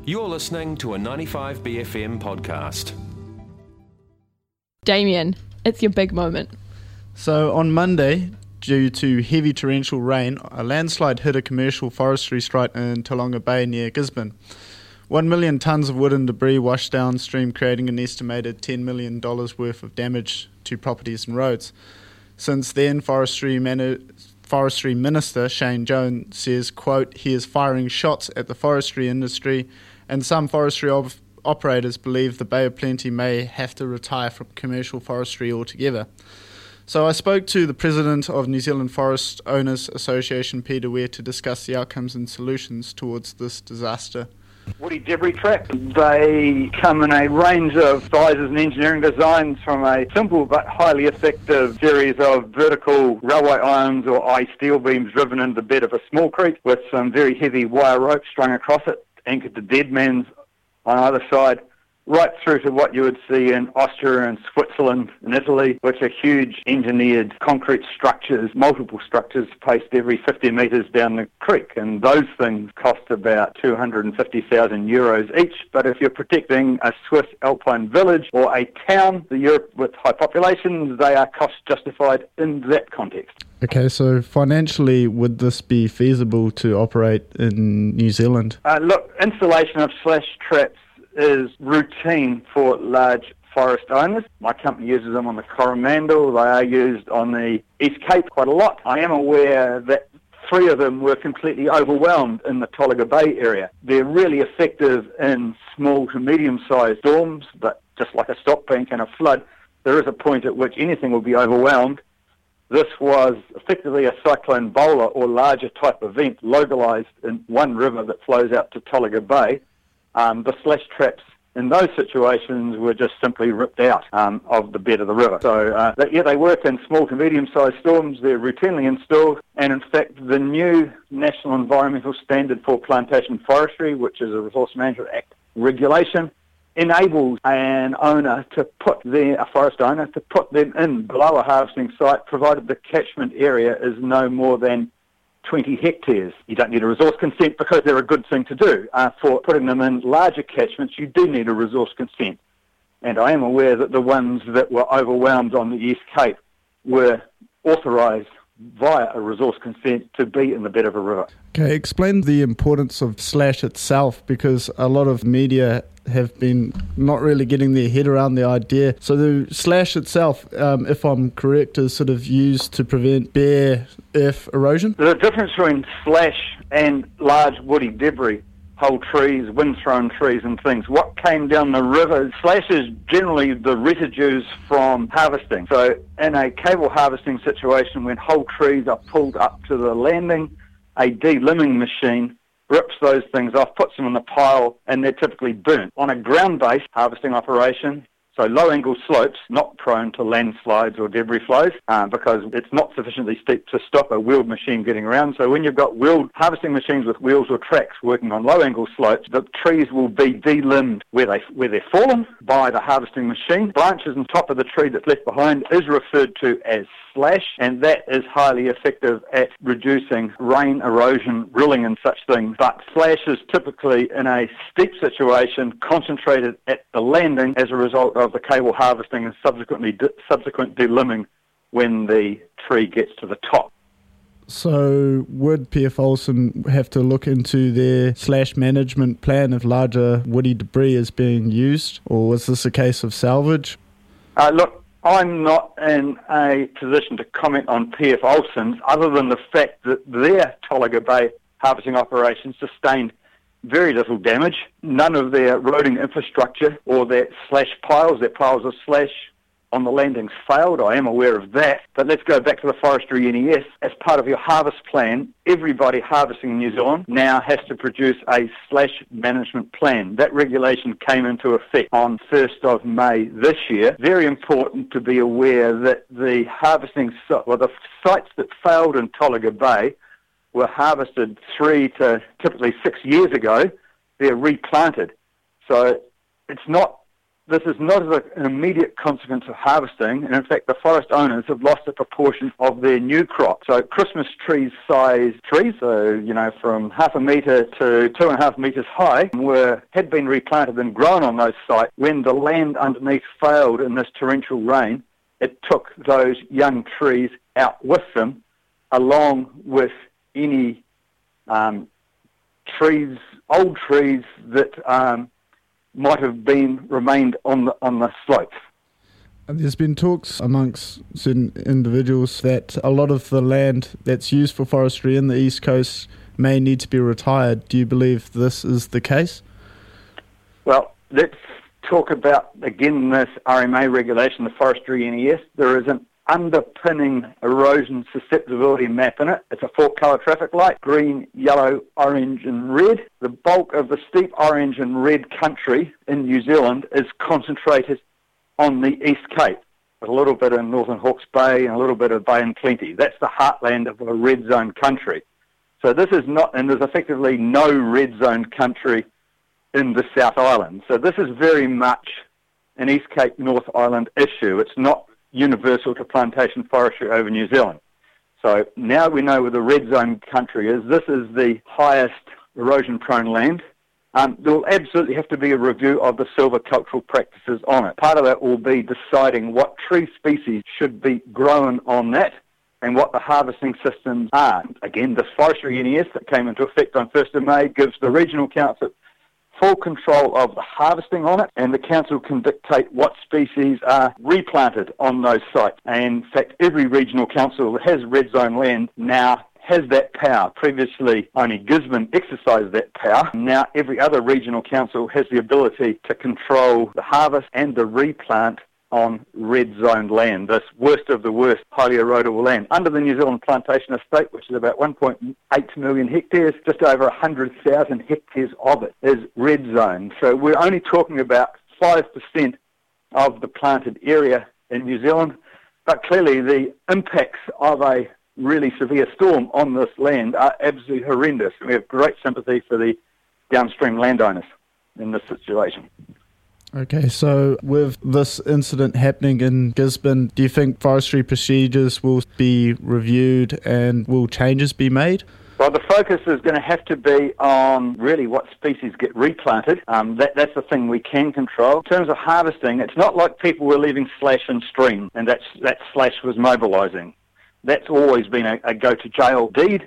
You're listening to a 95BFM podcast. Damien, it's your big moment. So on Monday, due to heavy torrential rain, a landslide hit a commercial forestry site in Taulonga Bay near Gisborne. 1 million tonnes of wood and debris washed downstream, creating an estimated $10 million worth of damage to properties and roads. Since then, Forestry Minister Shane Jones says, quote, he is firing shots at the forestry industry, and some forestry operators believe the Bay of Plenty may have to retire from commercial forestry altogether. So I spoke to the president of New Zealand Forest Owners Association, Peter Ware, to discuss the outcomes and solutions towards this disaster. Woody debris traps, they come in a range of sizes and engineering designs, from a simple but highly effective series of vertical railway irons or steel beams driven into the bed of a small creek with some very heavy wire rope strung across it, anchored to deadmans on either side, right through to what you would see in Austria and Switzerland and Italy, which are huge engineered concrete structures, multiple structures placed every 50 metres down the creek. And those things cost about 250,000 euros each. But if you're protecting a Swiss alpine village or a town, the Europe with high populations, they are cost justified in that context. Okay, so financially, would this be feasible to operate in New Zealand? Look, installation of slash traps is routine for large forest owners. My company uses them on the Coromandel. They are used on the East Cape quite a lot. I am aware that 3 of them were completely overwhelmed in the Taulonga Bay area. They're really effective in small to medium-sized storms, but just like a stock bank and a flood, there is a point at which anything will be overwhelmed. This was effectively a cyclone bowler or larger type event localised in one river that flows out to Taulonga Bay. The slash traps in those situations were just simply ripped out of the bed of the river. So, they work in small to medium-sized storms. They're routinely installed. And in fact, the new National Environmental Standard for Plantation Forestry, which is a Resource Management Act regulation, enables a forest owner to put them in below a harvesting site, provided the catchment area is no more than 20 hectares. You don't need a resource consent because they're a good thing to do. For putting them in larger catchments, you do need a resource consent. And I am aware that the ones that were overwhelmed on the East Cape were authorised via a resource consent to be in the bed of a river. Okay, explain the importance of slash itself, because a lot of media have been not really getting their head around the idea. So the slash itself, if I'm correct, is sort of used to prevent bare earth erosion? The difference between slash and large woody debris, whole trees, wind-thrown trees and things, what came down the river, slash is generally the residues from harvesting. So in a cable harvesting situation, when whole trees are pulled up to the landing, a de-limbing machine rips those things off, puts them in the pile, and they're typically burnt. On a ground-based harvesting operation, so low-angle slopes, not prone to landslides or debris flows, because it's not sufficiently steep to stop a wheeled machine getting around. So when you've got wheeled harvesting machines with wheels or tracks working on low-angle slopes, the trees will be de-limbed where they're fallen by the harvesting machine. Branches on top of the tree that's left behind is referred to as slash, and that is highly effective at reducing rain, erosion, rilling and such things. But slash is typically in a steep situation concentrated at the landing as a result of the cable harvesting and subsequent de-limbing when the tree gets to the top. So would PF Olsen have to look into their slash management plan if larger woody debris is being used, or was this a case of salvage? Look, I'm not in a position to comment on PF Olsen's, other than the fact that their Taulonga Bay harvesting operations sustained very little damage. None of their roading infrastructure or their piles of slash on the landings failed. I am aware of that. But let's go back to the Forestry NES. As part of your harvest plan, everybody harvesting in New Zealand now has to produce a slash management plan. That regulation came into effect on 1st of May this year. Very important to be aware that the the sites that failed in Taulonga Bay were harvested 3 to typically 6 years ago. They're replanted. So it's not This is not as an immediate consequence of harvesting, and in fact the forest owners have lost a proportion of their new crop. So Christmas trees-sized trees, so from 0.5 metre to 2.5 metres high, had been replanted and grown on those sites. When the land underneath failed in this torrential rain, it took those young trees out with them, along with any old trees that might have remained on the slopes. There's been talks amongst certain individuals that a lot of the land that's used for forestry in the East Coast may need to be retired. Do you believe this is the case? Well, let's talk about, again, this RMA regulation, the Forestry NES. There is an underpinning erosion susceptibility map in it. It's a 4-colour traffic light: green, yellow, orange and red. The bulk of the steep orange and red country in New Zealand is concentrated on the East Cape, with a little bit in Northern Hawke's Bay and a little bit of Bay and Plenty. That's the heartland of a red zone country. So this is not, and there's effectively no red zone country in the South Island. So this is very much an East Cape North Island issue. It's not universal to plantation forestry over New Zealand. So now we know where the red zone country is. This is the highest erosion-prone land. There will absolutely have to be a review of the silvicultural practices on it. Part of that will be deciding what tree species should be grown on that and what the harvesting systems are. Again, the Forestry NES that came into effect on 1st of May gives the regional council full control of the harvesting on it, and the council can dictate what species are replanted on those sites. And in fact, every regional council that has red zone land now has that power. Previously, only Gisborne exercised that power. Now every other regional council has the ability to control the harvest and the replant on red zoned land, this worst of the worst highly erodible land. Under the New Zealand Plantation Estate, which is about 1.8 million hectares, just over 100,000 hectares of it is red zone. So we're only talking about 5% of the planted area in New Zealand, but clearly the impacts of a really severe storm on this land are absolutely horrendous. We have great sympathy for the downstream landowners in this situation. Okay, so with this incident happening in Gisborne, do you think forestry procedures will be reviewed and will changes be made? Well, the focus is going to have to be on really what species get replanted. That's the thing we can control. In terms of harvesting, it's not like people were leaving slash in stream and that slash was mobilising. That's always been a go-to-jail deed,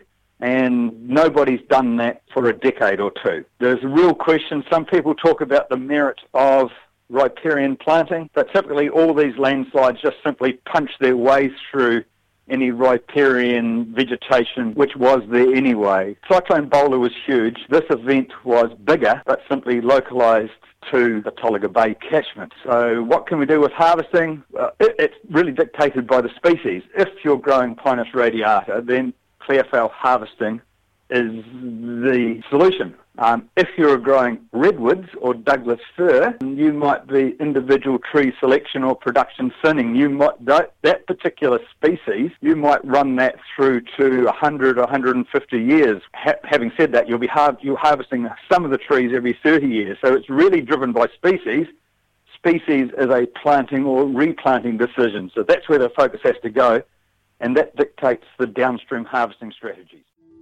and nobody's done that for a decade or two. There's a real question. Some people talk about the merit of riparian planting, but typically all these landslides just simply punch their way through any riparian vegetation which was there anyway. Cyclone Bowler was huge. This event was bigger, but simply localised to the Tolaga Bay catchment. So what can we do with harvesting? It's really dictated by the species. If you're growing Pinus radiata, then clearfell harvesting is the solution. If you're growing redwoods or Douglas fir, you might be individual tree selection or production thinning. You might that particular species, you might run that through to 100 or 150 years. Having said that, you're harvesting some of the trees every 30 years. So it's really driven by species. Species is a planting or replanting decision. So that's where the focus has to go, and that dictates the downstream harvesting strategies.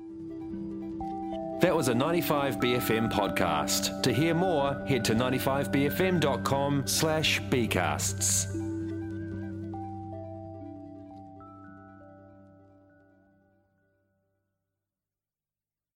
That was a 95BFM podcast. To hear more, head to 95bfm.com/bcasts.